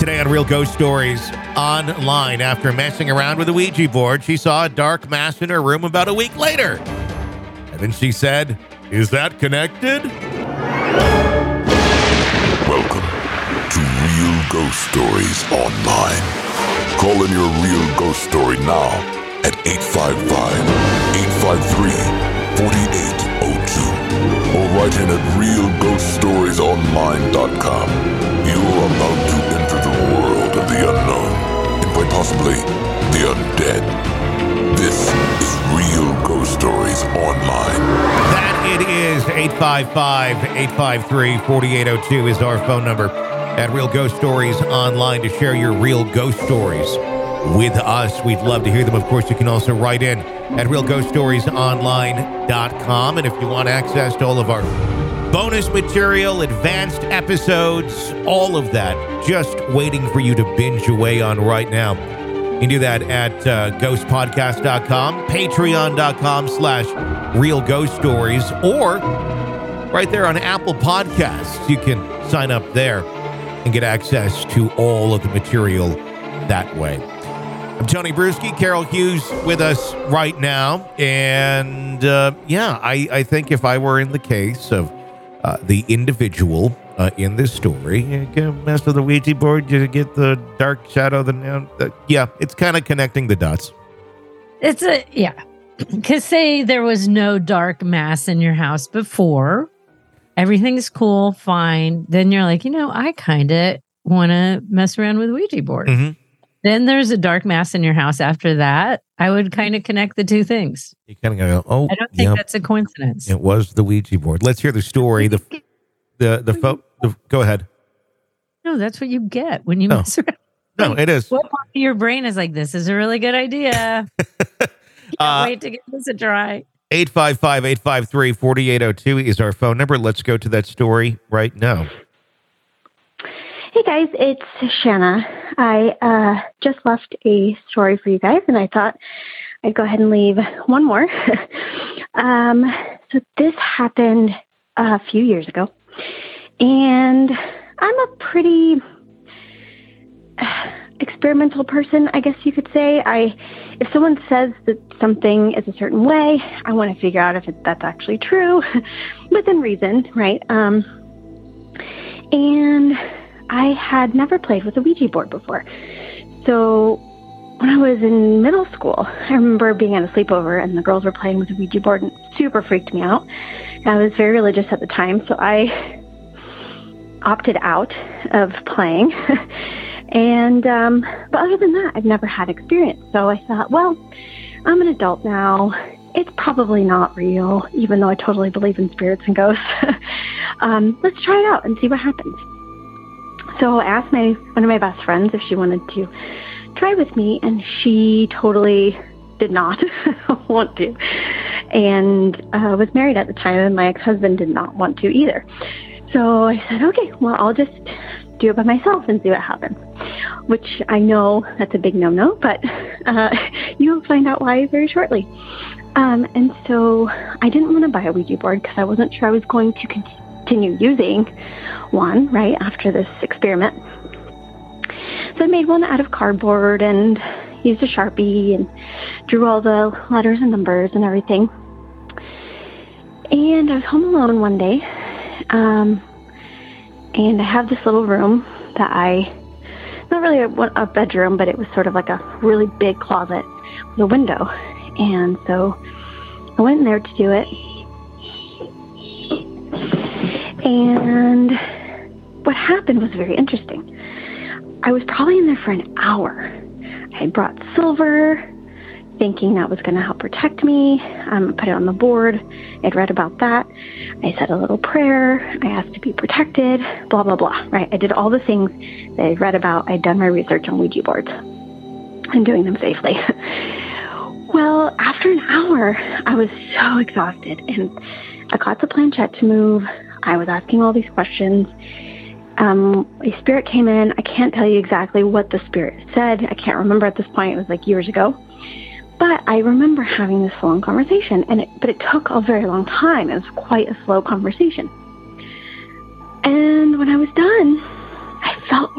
today on Real Ghost Stories Online. After messing around with a Ouija board, she saw a dark mass in her room about a week later. And then she said, "Is that connected?" Welcome to Real Ghost Stories Online. Call in your real ghost story now at 855-853-4802 or write in at realghoststoriesonline.com. You are about to enter the world of the unknown and quite possibly the undead. This is Real Ghost Stories Online. That it is 855-853-4802 is our phone number at Real Ghost Stories Online to share your real ghost stories with us. We'd love to hear them. Of course, you can also write in at realghoststoriesonline.com. And if you want access to all of our bonus material, advanced episodes, all of that, just waiting for you to binge away on right now. You can do that at ghostpodcast.com, patreon.com/Real Ghost Stories, or right there on Apple Podcasts. You can sign up there and get access to all of the material that way. I'm Tony Bruschi, Carol Hughes with us right now. And I think if I were in the case of the individual in this story, you can mess with the Ouija board, you get the dark shadow, it's kind of connecting the dots. Because say there was no dark mass in your house before, everything's cool, fine. Then you're like, I kind of want to mess around with Ouija board. Mm-hmm. Then there's a dark mass in your house after that. I would kind of connect the two things. You kind of go, I don't think that's a coincidence. It was the Ouija board. Let's hear the story. Go ahead. No, that's what you get when you mess around. No, it is. What part of your brain is like, this is a really good idea. Can't wait to give this a try. 855-853-4802 is our phone number. Let's go to that story right now. Hey guys, it's Shanna. I just left a story for you guys, and I thought I'd go ahead and leave one more. So this happened a few years ago, and I'm a pretty experimental person, I guess you could say. If someone says that something is a certain way, I want to figure out if that's actually true, within reason, right? And I had never played with a Ouija board before. So when I was in middle school, I remember being at a sleepover and the girls were playing with a Ouija board, and it super freaked me out. I was very religious at the time, so I opted out of playing. And but other than that, I've never had experience. So I thought, well, I'm an adult now. It's probably not real, even though I totally believe in spirits and ghosts. Let's try it out and see what happens. So I asked one of my best friends if she wanted to try with me, and she totally did not want to, and was married at the time, and my ex-husband did not want to either. So I said, okay, well, I'll just do it by myself and see what happens, which I know that's a big no-no, but you'll find out why very shortly. And so I didn't want to buy a Ouija board because I wasn't sure I was going to continue using one right after this experiment. So I made one out of cardboard and used a Sharpie and drew all the letters and numbers and everything. And I was home alone one day, and I have this little room that not really a bedroom, but it was sort of like a really big closet with a window. And so I went in there to do it. And what happened was very interesting. I was probably in there for an hour. I had brought silver, thinking that was going to help protect me. Put it on the board. I'd read about that. I said a little prayer. I asked to be protected, blah, blah, blah, right? I did all the things that I'd read about. I'd done my research on Ouija boards and doing them safely. Well, after an hour, I was so exhausted, and I got the planchette to move. I was asking all these questions. A spirit came in. I can't tell you exactly what the spirit said. I can't remember at this point. It was like years ago. But I remember having this long conversation, but it took a very long time. It was quite a slow conversation. And when I was done, I felt really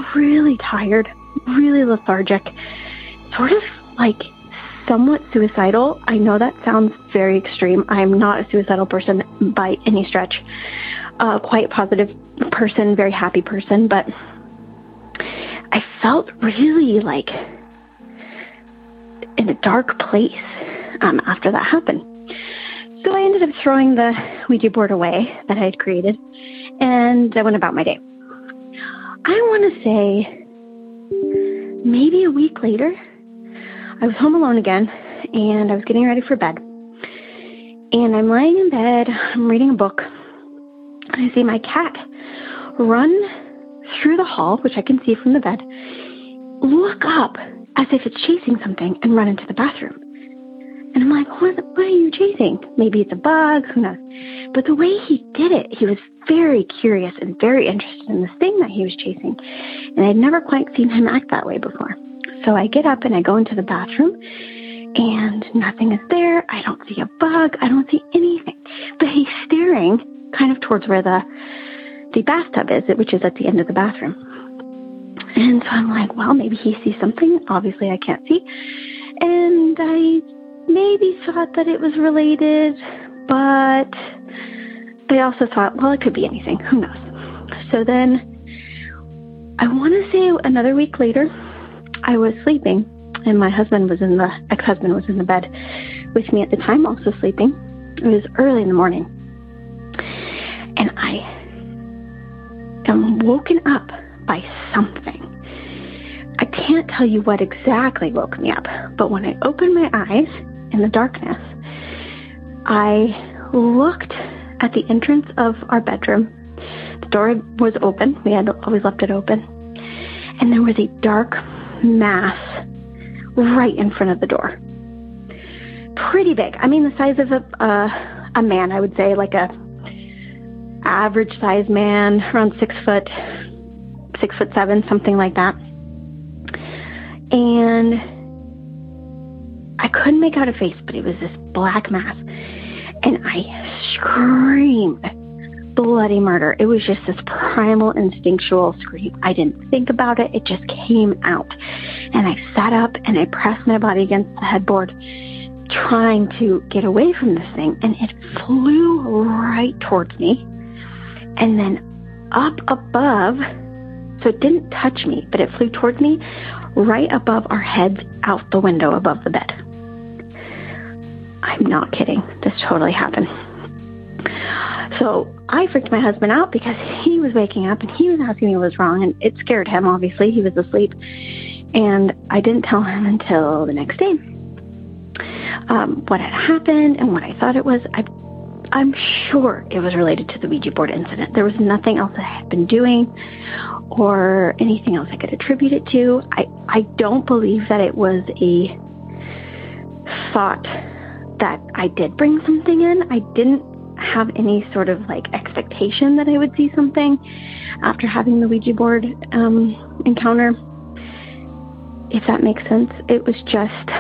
really tired, really lethargic, sort of like somewhat suicidal. I know that sounds very extreme. I'm not a suicidal person by any stretch. Quite positive person, very happy person, but I felt really like in a dark place after that happened. So I ended up throwing the Ouija board away that I had created, and I went about my day. I want to say maybe a week later, I was home alone again, and I was getting ready for bed. And I'm lying in bed, I'm reading a book, and I see my cat run through the hall, which I can see from the bed, look up as if it's chasing something, and run into the bathroom. And I'm like, what are you chasing? Maybe it's a bug, who knows? But the way he did it, he was very curious and very interested in this thing that he was chasing. And I'd never quite seen him act that way before. So I get up and I go into the bathroom, and nothing is there. I don't see a bug. I don't see anything. But he's staring kind of towards where the bathtub is, which is at the end of the bathroom. And so I'm like, well, maybe he sees something. Obviously, I can't see. And I maybe thought that it was related, but I also thought, well, it could be anything. Who knows? So then I want to say another week later, I was sleeping, and my ex-husband was in the bed with me at the time, also sleeping. It was early in the morning. And I am woken up by something. I can't tell you what exactly woke me up, but when I opened my eyes in the darkness, I looked at the entrance of our bedroom. The door was open. We had always left it open. And there was a dark mass right in front of the door. Pretty big. I mean, the size of a man, I would say, like a average size man, around 6'7", something like that. And I couldn't make out a face, but it was this black mass. And I screamed bloody murder. It was just this primal, instinctual scream. I didn't think about it. It just came out. And I sat up and I pressed my body against the headboard, trying to get away from this thing. And it flew right towards me. And then up above, so it didn't touch me, but it flew towards me right above our heads, out the window above the bed. I'm not kidding. This totally happened. So I freaked my husband out because he was waking up and he was asking me what was wrong, and it scared him, obviously. He was asleep. And I didn't tell him until the next day what had happened and what I thought it was. I'm sure it was related to the Ouija board incident. There was nothing else I had been doing or anything else I could attribute it to. I don't believe that it was a thought that I did bring something in. I didn't have any sort of like expectation that I would see something after having the Ouija board encounter, if that makes sense. It was just,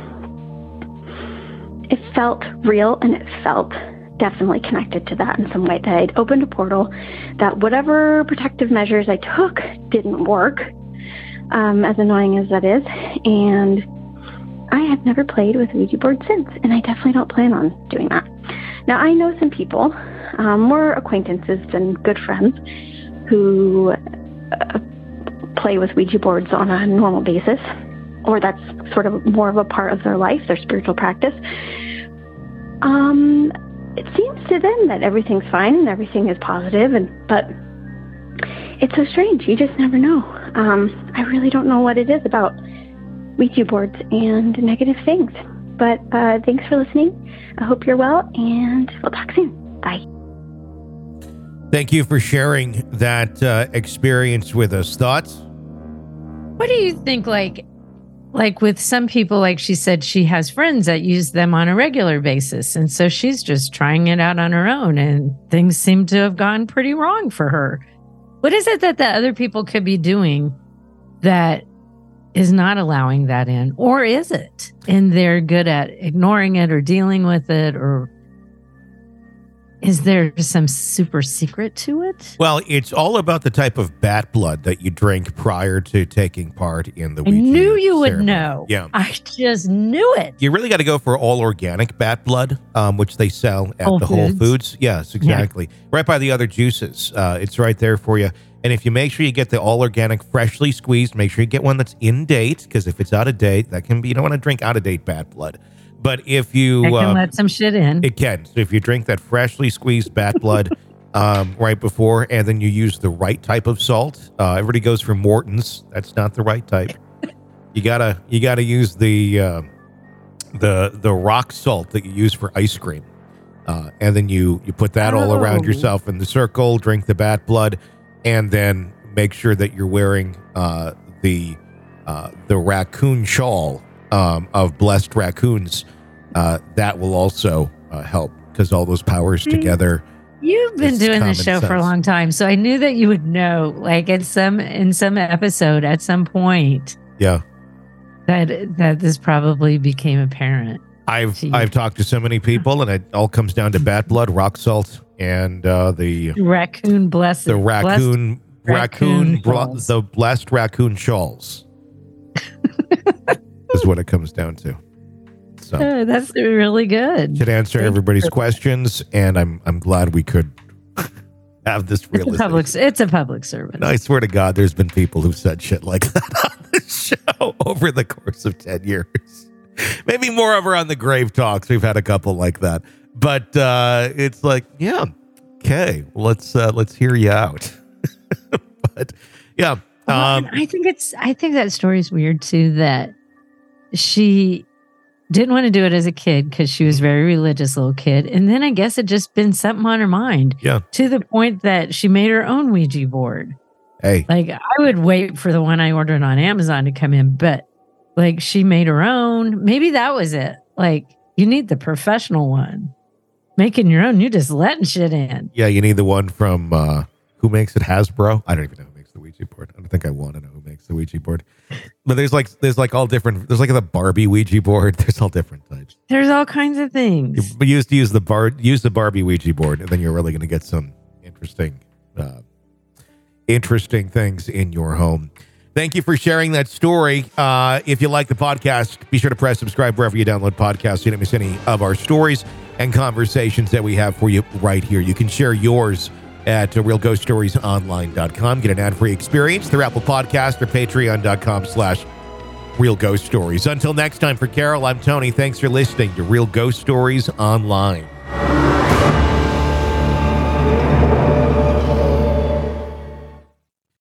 it felt real, and it felt definitely connected to that in some way, that I'd opened a portal, that whatever protective measures I took didn't work, as annoying as that is. And I have never played with Ouija board since, and I definitely don't plan on doing that. Now, I know some people, more acquaintances than good friends, who play with Ouija boards on a normal basis, or that's sort of more of a part of their life, their spiritual practice. It seems to them that everything's fine and everything is positive, but it's so strange. You just never know. I really don't know what it is about Ouija boards and negative things. But thanks for listening. I hope you're well, and we'll talk soon. Bye. Thank you for sharing that experience with us. Thoughts? What do you think, like with some people, like she said, she has friends that use them on a regular basis. And so she's just trying it out on her own, and things seem to have gone pretty wrong for her. What is it that the other people could be doing that is not allowing that in? Or is it? And they're good at ignoring it or dealing with it, or Is there some super secret to it? Well, it's all about the type of bat blood that you drink prior to taking part in the Ouija I knew you would ceremony. know. Yeah. I just knew it. You really got to go for all organic bat blood, which they sell at Whole the Whole Foods. Foods. Yes, exactly. Right by the other juices. It's right there for you. And if you make sure you get the all organic, freshly squeezed, make sure you get one that's in date, because if it's out of date, that can be, you don't want to drink out of date bat blood. But if you I can let some shit in. it can. So if you drink that freshly squeezed bat blood right before, and then you use the right type of salt, everybody goes for Morton's. That's not the right type. You gotta use the rock salt that you use for ice cream, and then you put that all around yourself in the circle. Drink the bat blood, and then make sure that you're wearing the raccoon shawl of blessed raccoons. That will also help, because all those powers together. You've been It's doing common this show for a sense. long time, so I knew that you would know, like in some episode at some point, Yeah. that this probably became apparent. I've talked to so many people, and it all comes down to bat blood, rock salt, and the Raccoon blessed. raccoon shawls. the blessed raccoon shawls is what it comes down to. So That's really good. should answer everybody's questions, and I'm glad we could have this realization. It's a public service. I swear to God, there's been people who've said shit like that on this show over the course of 10 years. Maybe more over on the Grave Talks. We've had a couple like that. But it's like, yeah, okay, let's hear you out. But yeah. Well, I think that story's weird too, that she didn't want to do it as a kid because she was a very religious little kid. And then I guess it just been something on her mind. Yeah. To the point that she made her own Ouija board. Hey. Like, I would wait for the one I ordered on Amazon to come in, but like, she made her own. Maybe that was it. Like, you need the professional one. Making your own, you just letting shit in. Yeah, you need the one from who makes it? Hasbro? I don't even know who makes the Ouija board. I don't think I want to know who makes the Ouija board. But there's like all different. There's like the Barbie Ouija board. There's all different types. There's all kinds of things. But use the Barbie Ouija board, and then you're really going to get some interesting things in your home. Thank you for sharing that story. If you like the podcast, be sure to press subscribe wherever you download podcasts so you don't miss any of our stories and conversations that we have for you right here. You can share yours at realghoststoriesonline.com. Get an ad-free experience through Apple Podcast or patreon.com/Real Ghost Stories. Until next time, for Carol, I'm Tony. Thanks for listening to Real Ghost Stories Online.